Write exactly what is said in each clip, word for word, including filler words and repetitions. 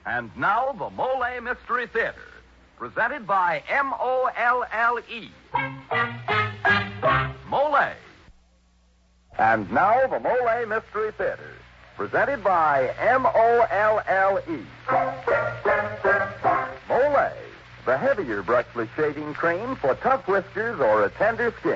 And now, the Mole Mystery Theater, presented by M O L L E. Mole. And now, the Mole Mystery Theater, presented by M O L L E. Mole, the heavier brushless shaving cream for tough whiskers or a tender skin.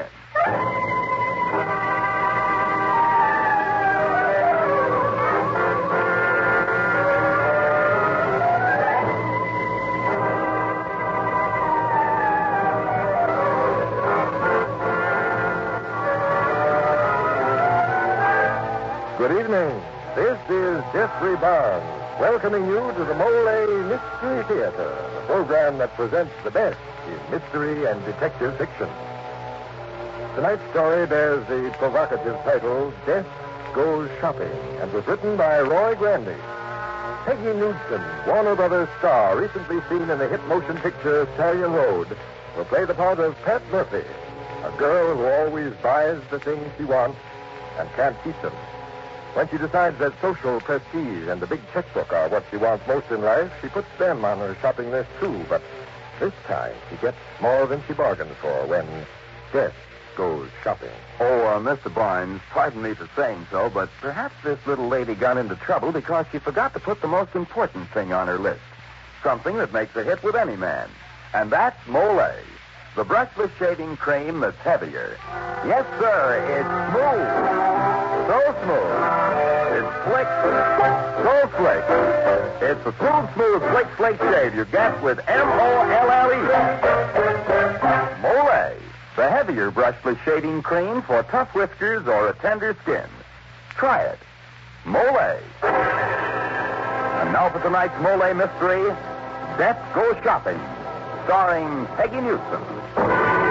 Good evening. This is Jeffrey Barnes, welcoming you to the Mole Mystery Theater, the program that presents the best in mystery and detective fiction. Tonight's story bears the provocative title, Death Goes Shopping, and was written by Roy Grandy. Peggy Knudsen, Warner Brothers star, recently seen in the hit motion picture Stallion Road, will play the part of Pat Murphy, a girl who always buys the things she wants and can't keep them. When she decides that social prestige and the big checkbook are what she wants most in life, she puts them on her shopping list, too. But this time, she gets more than she bargained for when Death Goes Shopping. Oh, uh, Mister Barnes, pardon me for saying so, but perhaps this little lady got into trouble because she forgot to put the most important thing on her list. Something that makes a hit with any man. And that's Mole, the brushless shaving cream that's heavier. Yes, sir, it's smooth. So smooth. It's slick. So slick. It's the smooth, smooth, slick, slick shave you get with M O L L E. Mole, the heavier brushless shaving cream for tough whiskers or a tender skin. Try it. Mole. And now for tonight's Mole Mystery, Death Goes Shopping, starring Peggy Knudsen.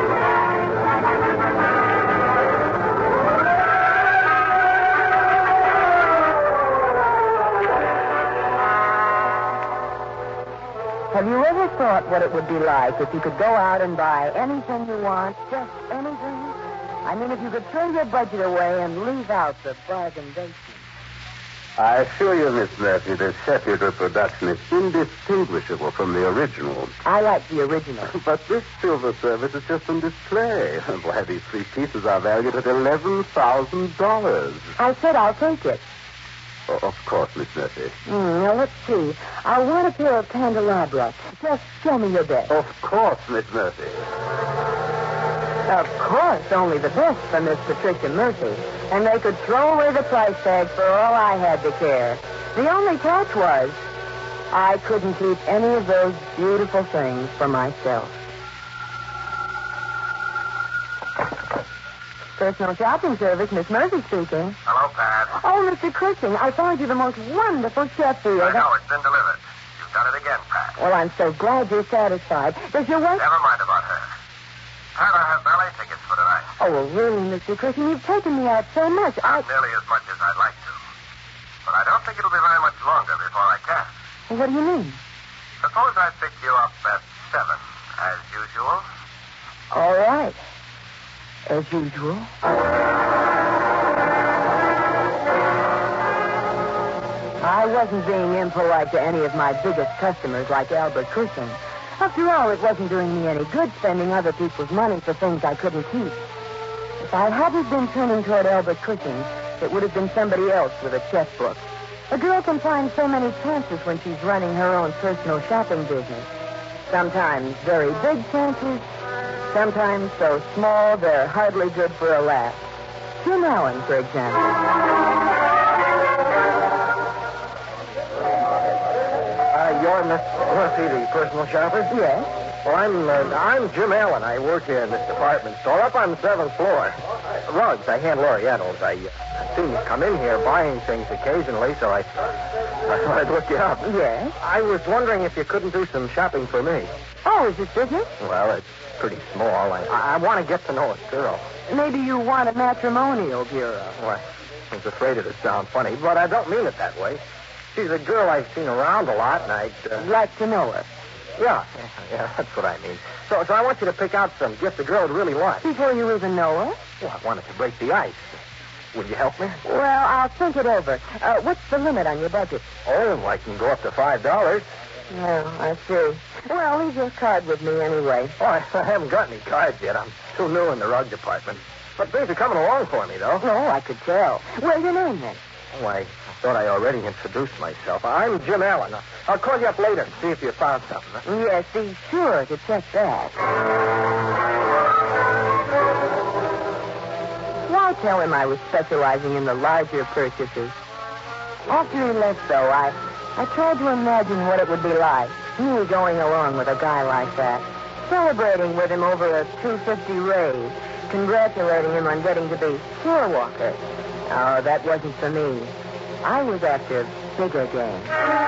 Have you ever thought what it would be like if you could go out and buy anything you want, just anything? I mean, if you could throw your budget away and leave out the bargain basement. I assure you, Miss Murphy, this Sheffield reproduction is indistinguishable from the original. I like the original. But this silver service is just on display. Why, these three pieces are valued at eleven thousand dollars. I said I'll take it. Oh, of course, Miss Murphy. Mm, now, let's see. I want a pair of candelabra. Just show me your best. Of course, Miss Murphy. Of course, only the best for Miss Patricia Murphy. And they could throw away the price tag for all I had to care. The only catch was I couldn't keep any of those beautiful things for myself. Personal shopping service, Miss Murphy speaking. Hello, Pat. Oh, Mister Cushing, I found you the most wonderful Sheffield. I know, it's been delivered. You've done it again, Pat. Well, I'm so glad you're satisfied. Does your wife... Never mind about her. Pat, I have ballet tickets for tonight. Oh, well, really, Mister Cushing, you've taken me out so much. I... Not nearly as much as I'd like to. But I don't think it'll be very much longer before I can. Well, what do you mean? Suppose I pick you up at seven, as usual. All right. As usual. I wasn't being impolite to any of my biggest customers like Albert Cushing. After all, it wasn't doing me any good spending other people's money for things I couldn't keep. If I hadn't been turning toward Albert Cushing, it would have been somebody else with a checkbook. A girl can find so many chances when she's running her own personal shopping business. Sometimes very big chances, sometimes so small they're hardly good for a laugh. Jim Allen, for example. Uh, you're Miss Murphy, the personal shopper? Yes. Well, I'm, uh, I'm Jim Allen. I work here in this department store up on the seventh floor. Rugs. I hand Orientals. I, uh, I've seen you come in here buying things occasionally, so I, I thought I'd look you up. Yes? I was wondering if you couldn't do some shopping for me. Oh, is this business? Well, it's pretty small. I, I, I want to get to know a girl. Maybe you want a matrimonial bureau. Well, I was afraid it'd sound funny, but I don't mean it that way. She's a girl I've seen around a lot, and I'd... Uh... like to know her. Yeah, yeah, yeah, that's what I mean. So, so I want you to pick out some gifts the girl would really like. Before you even know her? Well, I wanted to break the ice. Will you help me? Well, I'll think it over. Uh, what's the limit on your budget? Oh, I can go up to five dollars. Oh, I see. Well, leave your card with me anyway. Oh, I, I haven't got any cards yet. I'm too new in the rug department. But things are coming along for me, though. No, I could tell. What's your name, then? Oh, I thought I already introduced myself. I'm Jim Allen. I'll call you up later and see if you found something. Yes, be sure to check that. Why tell him I was specializing in the larger purchases? After he left, though, I, I tried to imagine what it would be like, me going along with a guy like that, celebrating with him over a two fifty raise, congratulating him on getting to be floor walker. Oh, that wasn't for me. I was after bigger game.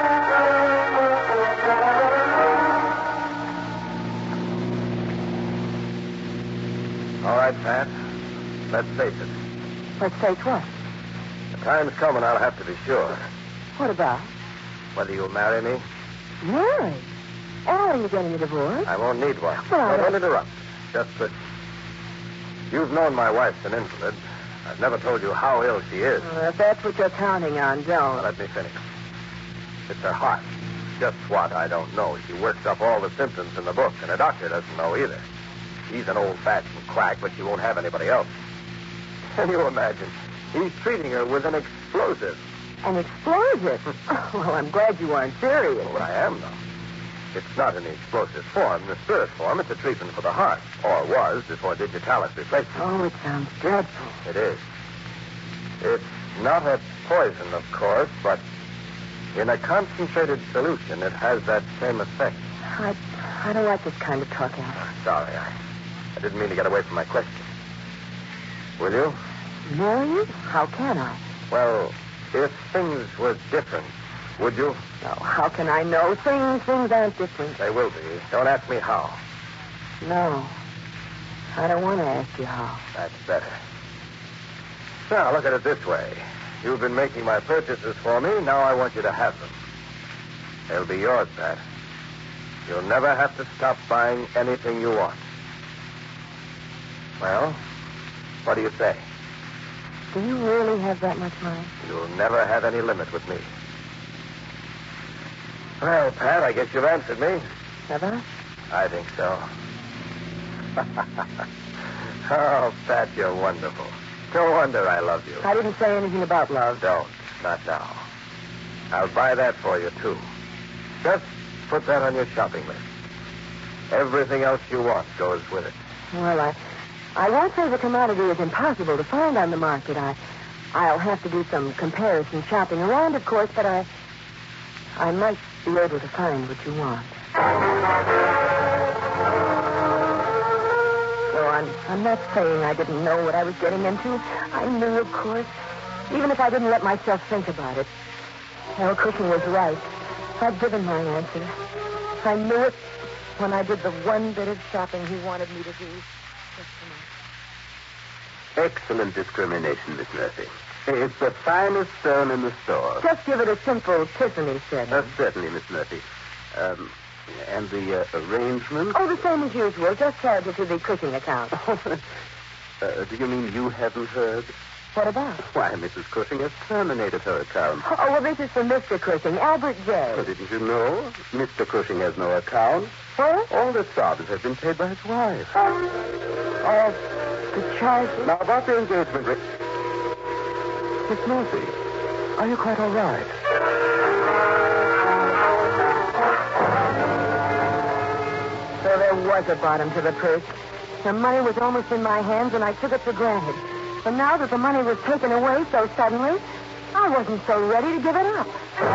All right, Pat. Let's face it. Let's face what? The time's coming, I'll have to be sure. What about? Whether you'll marry me, Married? Oh, are you getting a divorce? I won't need one. Well, no, don't interrupt. Just that you've known my wife's an invalid. I've never told you how ill she is. Well, if that's what you're counting on, don't. Now, let me finish. It's her heart. Just what, I don't know. She works up all the symptoms in the book, and the doctor doesn't know either. She's an old-fashioned quack, but she won't have anybody else. Can you imagine? He's treating her with an explosive. An explosive? Oh, well, I'm glad you aren't serious. Well, I am, though. It's not in the explosive form. In the spirit form, it's a treatment for the heart. Or was before digitalis replaced it. Oh, it sounds dreadful. It is. It's not a poison, of course, but in a concentrated solution, it has that same effect. I, I don't like this kind of talk, Al. Sorry, I, I didn't mean to get away from my question. Will you? Marry you? How can I? Well, if things were different, would you? Oh, how can I know? Things, things aren't different. They will be. Don't ask me how. No. I don't want to ask you how. That's better. Now, look at it this way. You've been making my purchases for me. Now I want you to have them. They'll be yours, Pat. You'll never have to stop buying anything you want. Well, what do you say? Do you really have that much money? You'll never have any limit with me. Well, Pat, I guess you've answered me. Have I? I think so. Oh, Pat, you're wonderful. No wonder I love you. I didn't say anything about love. Don't. Not now. I'll buy that for you, too. Just put that on your shopping list. Everything else you want goes with it. Well, I, I won't say the commodity is impossible to find on the market. I, I'll have to do some comparison shopping around, of course, but I, I might be able to find what you want. No, I'm, I'm not saying I didn't know what I was getting into. I knew, of course, even if I didn't let myself think about it. Al Cushing was right. I'd given my answer. I knew it when I did the one bit of shopping he wanted me to do. Just tonight. Excellent discrimination, Miss Murphy. It's the finest stone in the store. Just give it a simple Tiffany setting. Uh, certainly, Miss Murphy. Um, and the uh, arrangement? Oh, the same as usual. Just charge it to the Cushing account. uh, do you mean you haven't heard? What about? Why, Missus Cushing has terminated her account. Oh, well, this is for Mister Cushing, Albert J. Oh, didn't you know? Mister Cushing has no account. What? All the sums have been paid by his wife. Oh, the charges? Now, about the engagement... Rick... Miss Murphy, are you quite all right? So there was a bottom to the purse. The money was almost in my hands, and I took it for granted. But now that the money was taken away so suddenly, I wasn't so ready to give it up.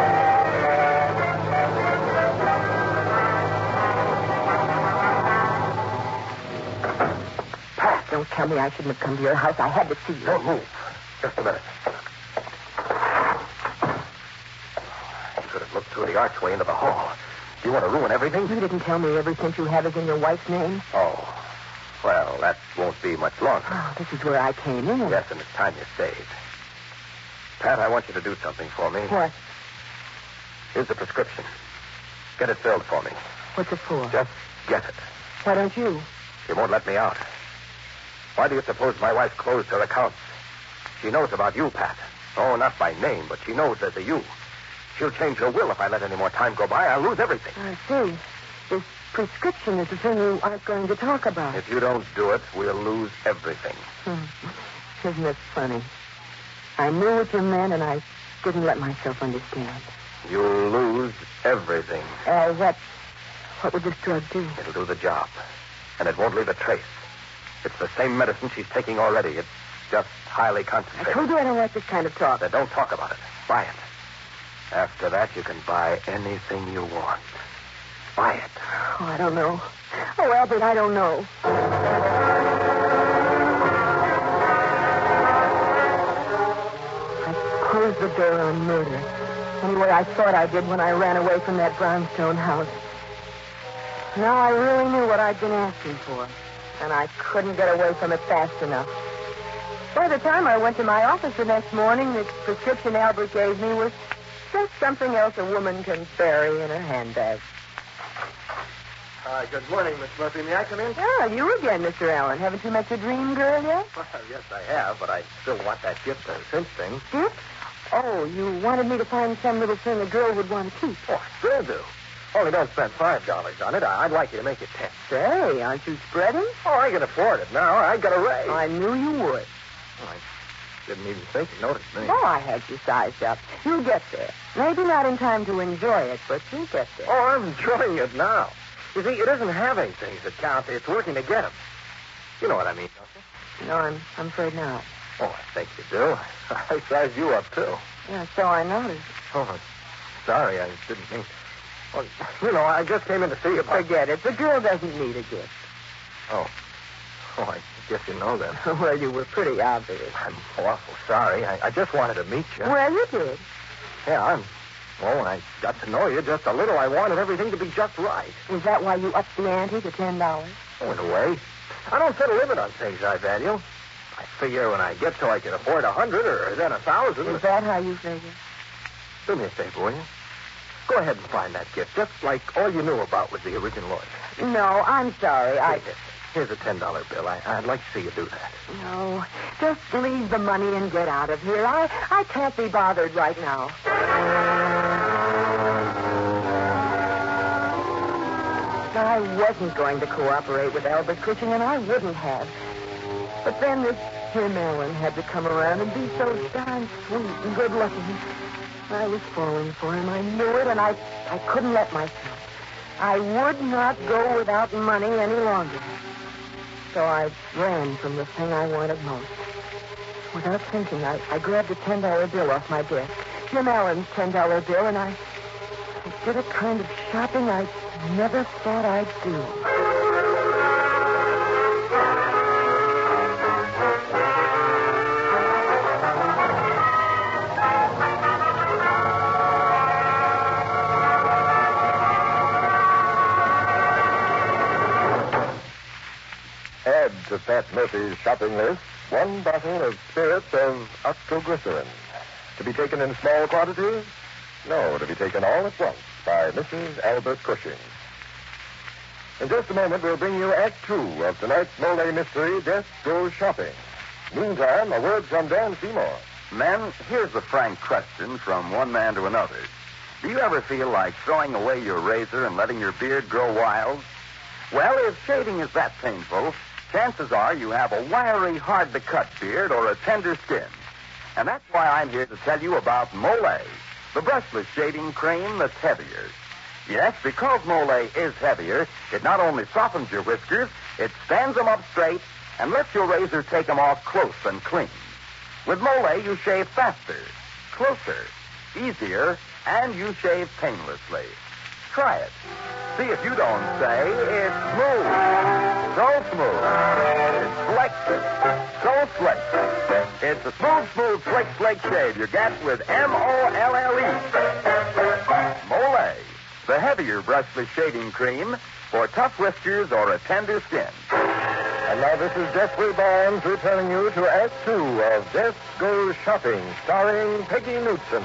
Pat, don't tell me I shouldn't have come to your house. I had to see you. Don't move. Just a minute. You could have looked through the archway into the hall. You want to ruin everything? You didn't tell me every cent you have is in your wife's name. Oh. Well, that won't be much longer. Oh, this is where I came in. Yes, and it's time you stayed. Pat, I want you to do something for me. What? Here's the prescription. Get it filled for me. What's it for? Just get it. Why don't you? You won't let me out. Why do you suppose my wife closed her accounts? She knows about you, Pat. Oh, not by name, but she knows there's a you. She'll change her will if I let any more time go by. I'll lose everything. I see. This prescription is the thing you aren't going to talk about. If you don't do it, we'll lose everything. Hmm. Isn't it funny? I knew what you meant, and I didn't let myself understand. You'll lose everything. Uh, what, what would this drug do? It'll do the job, and it won't leave a trace. It's the same medicine she's taking already. It's just highly I concentrated. told you I don't like this kind of talk. Then don't talk about it. Buy it. After that, you can buy anything you want. Buy it. Oh, I don't know. Oh, Albert, I don't know. I closed the door on murder. Anyway, I thought I did when I ran away from that brownstone house. Now I really knew what I'd been asking for, and I couldn't get away from it fast enough. By the time I went to my office the next morning, the prescription Albert gave me was just something else a woman can bury in her handbag. Uh, good morning, Miss Murphy. May I come in? Oh, you again, Mister Allen. Haven't you met your dream girl yet? Well, yes, I have, but I still want that gift to cinch things. Gift? Oh, you wanted me to find some little thing a girl would want to keep. Oh, I still do. Only don't spend five dollars on it. I'd like you to make it ten. Say, aren't you spreading? Oh, I can afford it now. I got a raise. I knew you would. Oh, I didn't even think you noticed me. Oh, I had you sized up. You'll get there. Maybe not in time to enjoy it, but you'll get there. Oh, I'm enjoying it now. You see, it isn't having things that count. It's working to get them. You know what I mean, don't you? No, I'm, I'm afraid not. Oh, I think you do. I sized you up, too. Yeah, so I noticed. Oh, sorry. I didn't mean... Well, you know, I just came in to see you about... Forget it. The girl doesn't need a gift. Oh. Oh, I guess you know that. Well, you were pretty obvious. I'm awful sorry. I, I just wanted to meet you. Well, you did. Yeah, I'm... Well, when I got to know you just a little, I wanted everything to be just right. Was that why you upped the ante to ten dollars? Oh, in a way. I don't set a limit on things I value. I figure when I get so I can afford a hundred or then a thousand. Is that how you figure? Do me a favor, will you? Go ahead and find that gift, just like all you knew about was the original order. No, I'm sorry. I... Take it. Here's a ten dollar bill. I, I'd like to see you do that. No, just leave the money and get out of here. I, I can't be bothered right now. I wasn't going to cooperate with Albert Cushing, and I wouldn't have. But then this Jim Allen had to come around and be so darn sweet and good-looking. I was falling for him. I knew it, and I, I couldn't let myself. I would not go without money any longer. So I ran from the thing I wanted most. Without thinking, I, I grabbed a ten dollar bill off my desk. Jim Allen's ten dollar bill, and I, I did a kind of shopping I never thought I'd do. Add to Pat Murphy's shopping list one bottle of spirits of octoglycerin. To be taken in small quantities? No, to be taken all at once by Missus Albert Cushing. In just a moment, we'll bring you Act Two of tonight's Mole Mystery, Death Goes Shopping. Meantime, a word from Dan Seymour. Men, here's a frank question from one man to another. Do you ever feel like throwing away your razor and letting your beard grow wild? Well, if shaving is that painful, chances are you have a wiry, hard-to-cut beard or a tender skin. And that's why I'm here to tell you about Mole, the brushless shaving cream that's heavier. Yes, because Mole is heavier, it not only softens your whiskers, it stands them up straight and lets your razor take them off close and clean. With Mole, you shave faster, closer, easier, and you shave painlessly. Try it. See if you don't say it's smooth. So smooth. It's slick. So slick. It's a smooth, smooth, slick, slick shave you get with M O L L E. Mole, the heavier brushless shaving cream for tough whiskers or a tender skin. And now this is Jeffrey Barnes returning you to Act Two of Death Goes Shopping, starring Peggy Knudsen.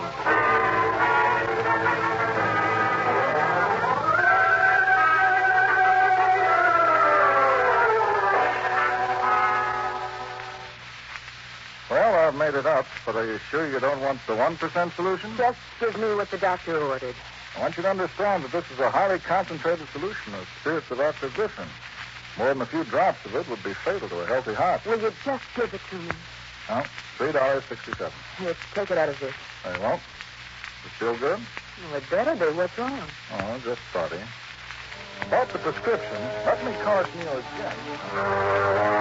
Well, I've made it up, but are you sure you don't want the one percent solution? Just give me what the doctor ordered. I want you to understand that this is a highly concentrated solution of spirits of acquisition. More than a few drops of it would be fatal to a healthy heart. Will you just give it to me? No, three dollars sixty-seven. Here, take it out of this. Very well. Is it still good? Well, it better be. What's wrong? Oh, just spotty. About the prescription, let me caution you again.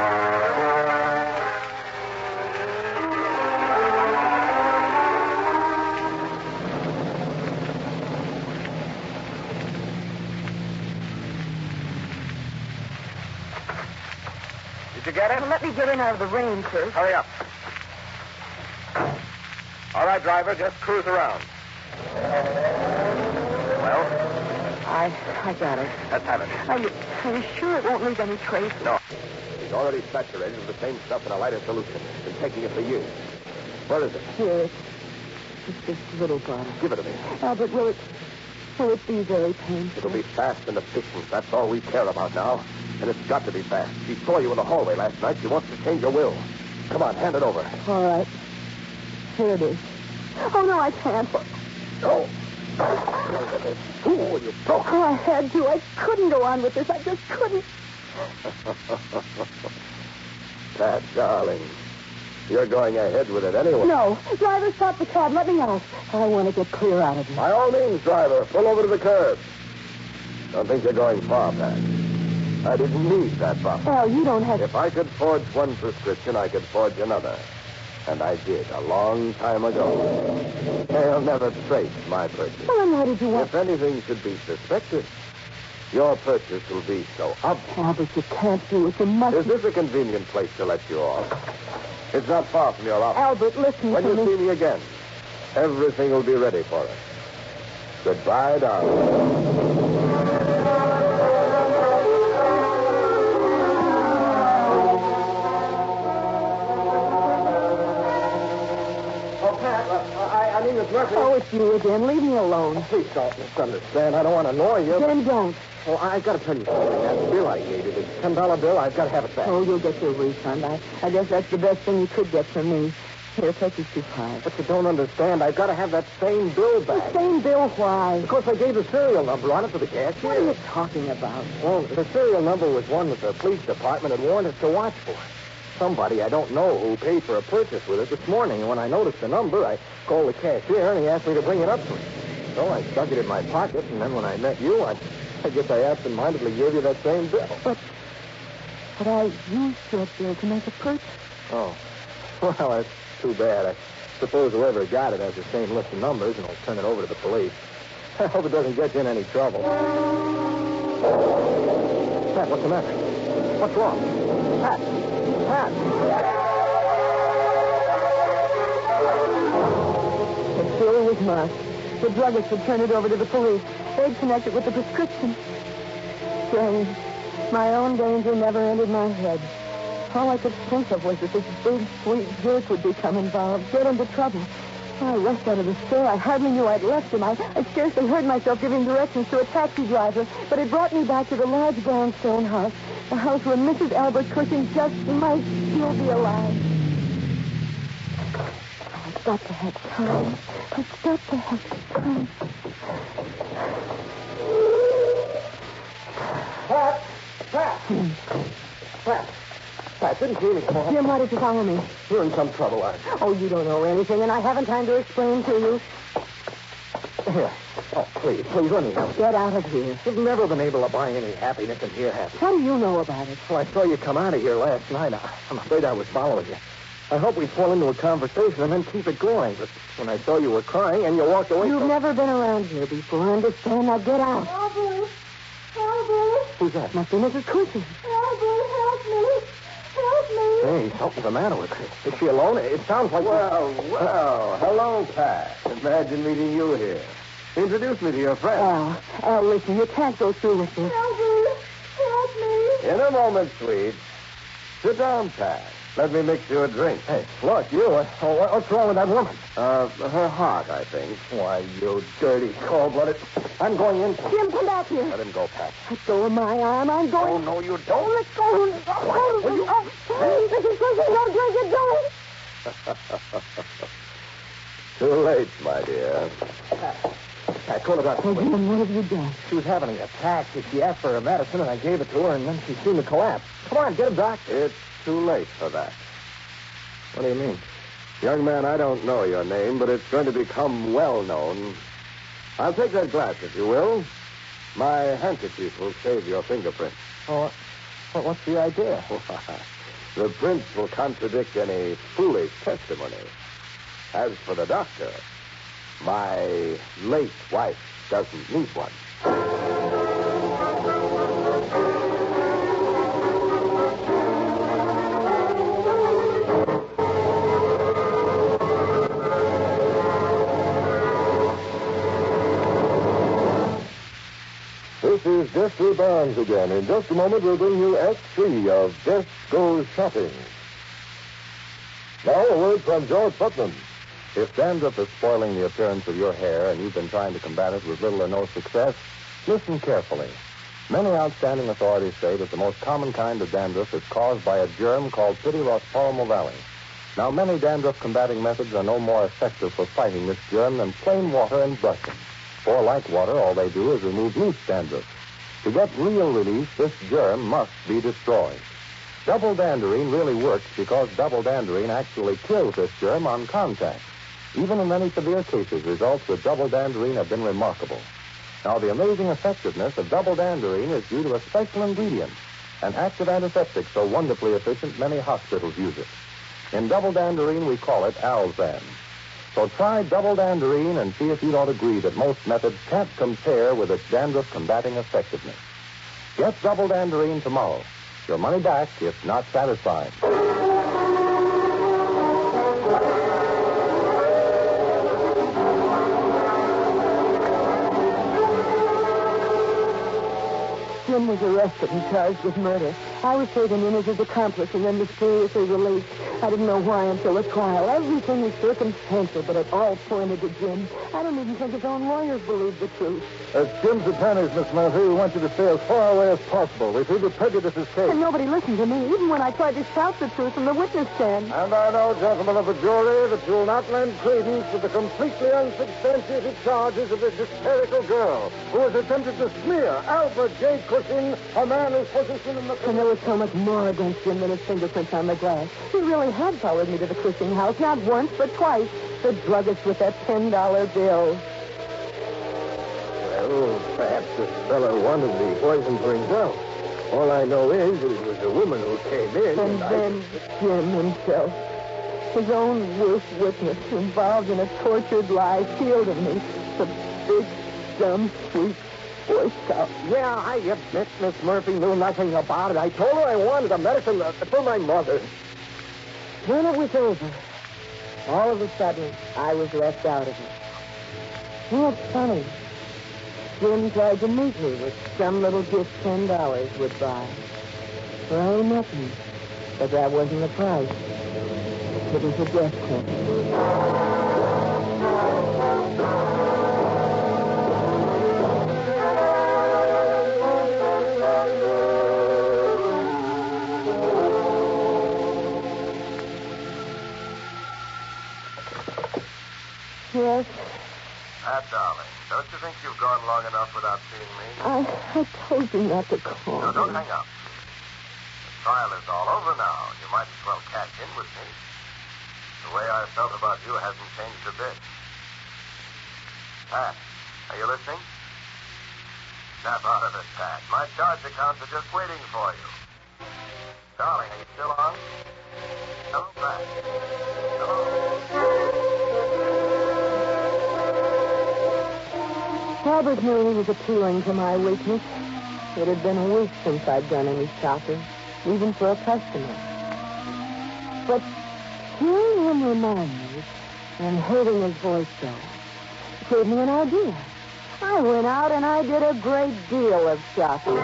Did you get it? Well, let me get in out of the rain, sir. Hurry up. All right, driver, just cruise around. Well? I I got it. Let's have it. Are you, are you sure it won't leave any trace? No. He's already saturated with the same stuff in a lighter solution. Been taking it for years. Where is it? Here, it's, it's this little bottle. Give it to me. Albert, will it, will it be very painful? It'll be fast and efficient. That's all we care about now. And it's got to be fast. She saw you in the hallway last night. She wants to change her will. Come on, hand it over. All right. Here it is. Oh, no, I can't. No. Fool, you broke. Oh, I had to. I couldn't go on with this. I just couldn't. Pat, darling. You're going ahead with it anyway. No. Driver, stop the cab. Let me out. I want to get clear out of here. By all means, driver. Pull over to the curb. Don't think you're going far, Pat. I didn't need that bottle. Well, you don't have... If I could forge one prescription, I could forge another. And I did a long time ago. They'll never trace my purchase. Well, then why did you want... If anything should be suspected, your purchase will be so obvious. Albert, you can't do it. You must... Is this a convenient place to let you off? It's not far from your office. Albert, listen When to you me. see me again, everything will be ready for us. Goodbye, darling. Oh, it's you again. Leave me alone. Please don't misunderstand. I don't want to annoy you. Then don't. Oh, I got to tell you something. That bill I gave you, the ten dollar bill, I've got to have it back. Oh, you'll get your refund. I, I guess that's the best thing you could get from me. Here, take your two pies. But you don't understand. I've got to have that same bill back. The same bill, why? Because I gave the serial number on it to the cashier. What are you talking about? Well, the serial number was one that the police department had warned us to watch for. Somebody I don't know who paid for a purchase with it this morning. And when I noticed the number, I called the cashier, and he asked me to bring it up to him. So I stuck it in my pocket, and then when I met you, I, I guess I absentmindedly gave you that same bill. But, but I used your bill to make a purchase. Oh. Well, that's too bad. I suppose whoever got it has the same list of numbers, and will turn it over to the police. I hope it doesn't get you in any trouble. Pat, what's the matter? What's wrong? Pat! Pat! The bill was marked. The druggist would turn it over to the police. They'd connect it with the prescription. Strange. My own danger never entered my head. All I could think of was that this big, sweet jerk would become involved, get into trouble. I rushed out of the store. I hardly knew I'd left him. I, I scarcely heard myself giving directions to a taxi driver, but it brought me back to the large brownstone house, the house where Missus Albert Cushing just might still be alive. I've got to have time. I've got to have time. Pat! Pat! Pat! Pat, didn't you even call? Jim, why did you follow me? You're in some trouble, aren't you? Oh, you don't know anything, and I haven't time to explain to you. Here. Oh, please, please, let me help. Get out of here. You've never been able to buy any happiness in here, have you? What do you know about it? Well, I saw you come out of here last night. I, I'm afraid I was following you. I hope we'd fall into a conversation and then keep it going. But when I saw you were crying and you walked away You've from... never been around here before. Understand? Now get out. Albert! Albert! Who's that? Must be Missus Cushing. Albert, help me! Help me! Hey, something's the matter with her. Is she alone? It sounds like... Well, well, hello, Pat. Imagine meeting you here. Introduce me to your friend. Al, Al, listen, you can't go through with this. Albert, help me! In a moment, sweet. Sit down, Pat. Let me mix you a drink. Hey, look, you. Uh, oh, what's wrong with that woman? Uh, her heart, I think. Why, you dirty, cold-blooded... I'm going in. Jim, come back here. Let him go, Pat. Let go of my arm. I'm going... Oh, no, you Don't don't. let go. Oh, Will you- oh, Missus Cushing, don't drink it. Don't. Too late, my dear. I called about Oh, Jim, what have you done? She was having an attack. She asked for her medicine, and I gave it to her, and then she seemed to collapse. Come on, get him, Doc. It's too late for that. What do you mean? Young man, I don't know your name, but it's going to become well known. I'll take that glass, if you will. My handkerchief will save your fingerprints. Oh, well, what's the idea? The prints will contradict any foolish testimony. As for the doctor, my late wife doesn't need one. This is Jeffrey Barnes again. In just a moment, we'll bring you Act Three of Jeff Goes Shopping. Now, a word from George Putnam. If dandruff is spoiling the appearance of your hair and you've been trying to combat it with little or no success, listen carefully. Many outstanding authorities say that the most common kind of dandruff is caused by a germ called Pityrospora ovale. Now, many dandruff-combating methods are no more effective for fighting this germ than plain water and brushing. For, like water, all they do is remove loose dandruff. To get real relief, this germ must be destroyed. Double Danderine really works because Double Danderine actually kills this germ on contact. Even in many severe cases, results with Double Danderine have been remarkable. Now, the amazing effectiveness of Double Danderine is due to a special ingredient, an active antiseptic so wonderfully efficient many hospitals use it. In Double Danderine, we call it Alzan. So try Double Danderine and see if you don't agree that most methods can't compare with its dandruff-combating effectiveness. Get Double Danderine tomorrow. Your money back if not satisfied. Jim was arrested and charged with murder. I was taken in as his accomplice and then mysteriously released. I didn't know why until the trial. Everything was circumstantial, but it all pointed to Jim. I don't even think his own lawyers believed the truth. As Jim's attorneys, Miss Murphy, we want you to stay as far away as possible. We feel to prejudice his case. And nobody listened to me, even when I tried to shout the truth from the witness stand. And I know, gentlemen of the jury, that you will not lend credence to the completely unsubstantiated charges of this hysterical girl who has attempted to smear Albert J. Cushing, a man whose position in the... And there was so much more against Jim than his fingerprints on the glass. He really had followed me to the Cushing house, not once, but twice. The druggist with that ten dollar bill. Well, perhaps this fellow wanted the poison for himself. All I know is that it was a woman who came in. And, And, I... then Jim himself, his own worst witness, involved in a tortured lie, sealed in me. The big, dumb, sweet Boy Scout. Yeah, I admit Miss Murphy knew nothing about it. I told her I wanted a medicine uh, for my mother. When it was over, all of a sudden, I was left out of it. You know, it's funny. Jim tried to meet me with some little gift ten dollars would buy. For I ain't nothing. But that wasn't the price. It was a death sentence. Yes, Ah, darling, don't you think you've gone long enough without seeing me? I, I told you not to call. No, don't hang up. The trial is all over now. You might as well cash in with me. The way I felt about you hasn't changed a bit. Pat, are you listening? Snap out of it, Pat. My charge accounts are just waiting for you. Darling, are you still on? Hello, Pat. Hello? Albert knew he was appealing to my weakness. It had been weeks since I'd done any shopping, even for a customer. But hearing him remind me and hearing his voice so gave me an idea. I went out and I did a great deal of shopping.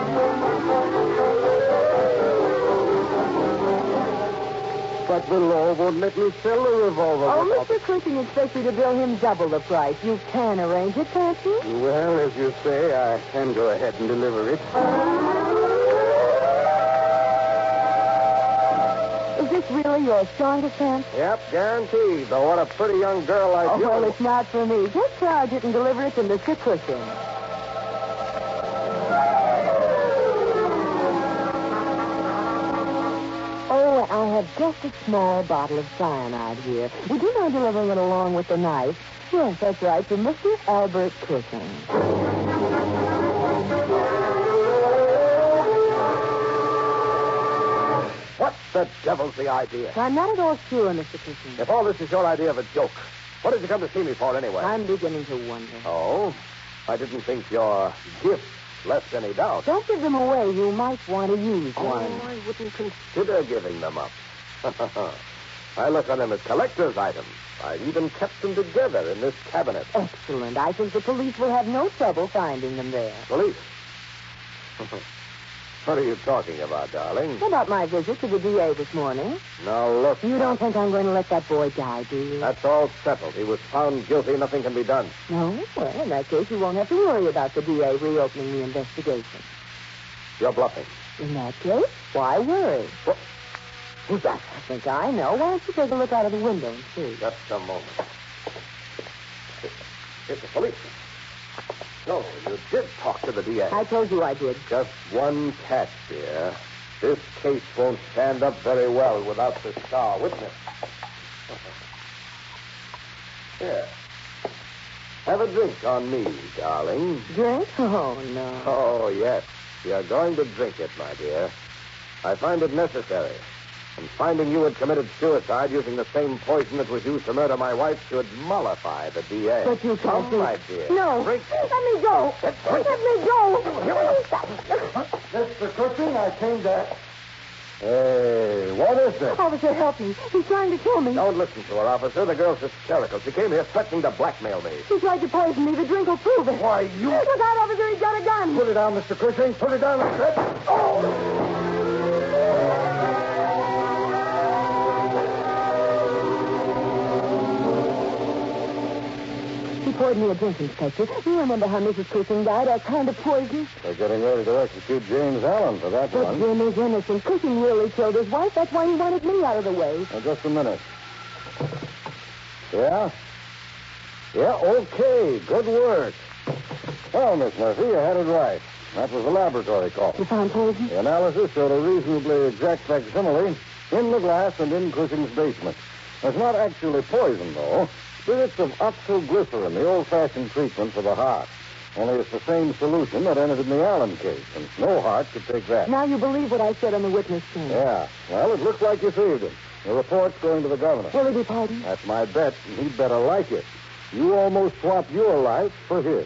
But the law won't let me sell the revolver. Oh, Mister Cushing expects you to bill him double the price. You can arrange it, can't you? Well, as you say, I can go ahead and deliver it. Is this this really your strongest sense? Yep, guaranteed. Though what a pretty young girl like Oh, you... well, it's not for me. Just charge it and deliver it to Mister Cushing. Oh, I have just a small bottle of cyanide here. Would you mind delivering it along with the knife? Yes, that's right, to Mister Albert Cushing. What the devil's the idea? I'm not at all sure, Mister Cushing. If all this is your idea of a joke, what did you come to see me for anyway? I'm beginning to wonder. Oh? I didn't think your gift left any doubt. Don't give them away. You might want to use one. Oh, I wouldn't consider giving them up. I look on them as collector's items. I've even kept them together in this cabinet. Excellent. I think the police will have no trouble finding them there. Police? What are you talking about, darling? About my visit to the D A this morning. Now, look. You don't think I'm going to let that boy die, do you? That's all settled. He was found guilty. Nothing can be done. No? Well, in that case, you won't have to worry about the D A reopening the investigation. You're bluffing. In that case, why worry? What? Who's that? I think I know. Why don't you take a look out of the window and see? Just a moment. It's the police. No, you did talk to the D A. I told you I did. Just one catch, dear. This case won't stand up very well without the star witness. Here. Have a drink on me, darling. Drink? Oh, no. Oh, yes. You're going to drink it, my dear. I find it necessary. And finding you had committed suicide using the same poison that was used to murder my wife should mollify the D A. But you can't Come, do- my dear. No. Drink. Let me go. Let Let me go. Mister Cushing, I came to... Hey, what is this? Officer, help me. He's trying to kill me. Don't listen to her, officer. The girl's hysterical. She came here threatening to blackmail me. He tried to poison me. The drink will prove it. Why, you... Look out, officer. He's got a gun. Put it down, Mister Cushing. Put it down, I said. Oh! He poured me a drink, Inspector. You remember how Missus Cushing died? That kind of poison? They're getting ready to execute James Allen for that But one. Jim is innocent. Cushing really killed his wife. That's why he wanted me out of the way. Now, just a minute. Yeah? Yeah, okay. Good work. Well, Miss Murphy, you had it right. That was a laboratory call. You found poison? The analysis showed a reasonably exact facsimile in the glass and in Cushing's basement. It's not actually poison, though. Spirits of oxoglycerin, the old-fashioned treatment for the heart. Only it's the same solution that entered in the Allen case, and no heart could take that. Now you believe what I said on the witness stand. Yeah. Well, it looks like you saved him. The report's going to the governor. Will he be pardoned? That's my bet, and he'd better like it. You almost swapped your life for his.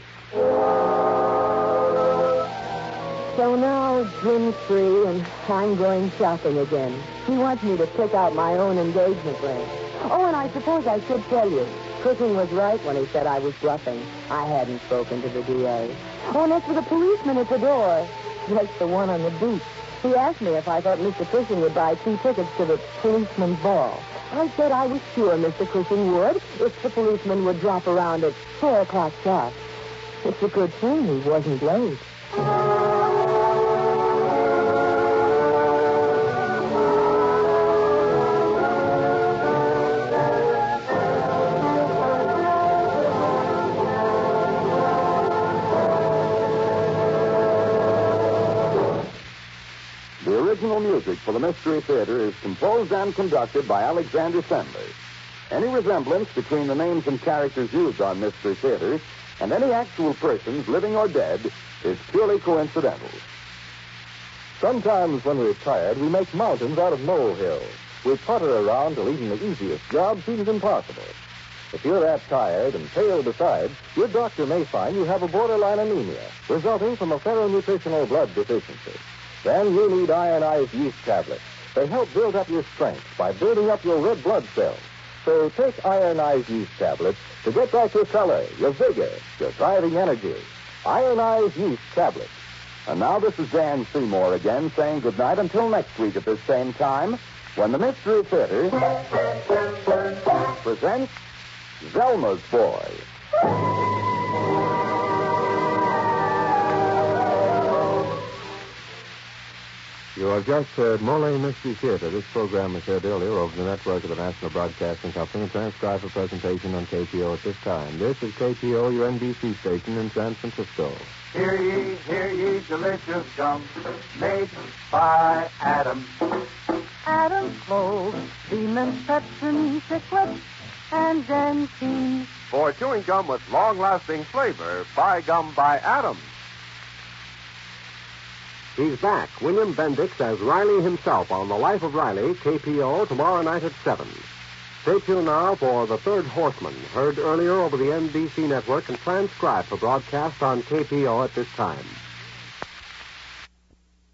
So now Jim's free, and I'm going shopping again. He wants me to pick out my own engagement ring. Oh, and I suppose I should tell you. Cushing was right when he said I was bluffing. I hadn't spoken to the D A. Oh, and as for the policeman at the door, that's the one on the beach. He asked me if I thought Mister Cushing would buy two tickets to the policeman's ball. I said I was sure Mister Cushing would if the policeman would drop around at four o'clock sharp. It's a good thing he wasn't late. The original music for the Mystery Theater is composed and conducted by Alexander Sandler. Any resemblance between the names and characters used on Mystery Theater and any actual persons, living or dead, is purely coincidental. Sometimes when we're tired, we make mountains out of molehills. We putter around till even the easiest job seems impossible. If you're that tired and pale besides, your doctor may find you have a borderline anemia, resulting from a ferronutritional blood deficiency. Then you need ironized yeast tablets. They help build up your strength by building up your red blood cells. So take ironized yeast tablets to get back your color, your vigor, your driving energy. Ironized yeast tablets. And now this is Dan Seymour again saying goodnight until next week at this same time when the Mystery Theater presents Velma's Boy. You have just heard Mole Mystery Theater. This program was heard earlier over the network of the National Broadcasting Company and transcribed for presentation on K P O at this time. This is K P O, your N B C station in San Francisco. Hear ye, hear ye, delicious gum, made by Adam. Adam's cloves, demon, pepsin, chiclet, and gentian. For chewing gum with long-lasting flavor, buy gum by Adams. He's back, William Bendix as Riley himself on The Life of Riley, K P O, tomorrow night at seven. Stay tuned now for The Third Horseman, heard earlier over the N B C network and transcribed for broadcast on K P O at this time.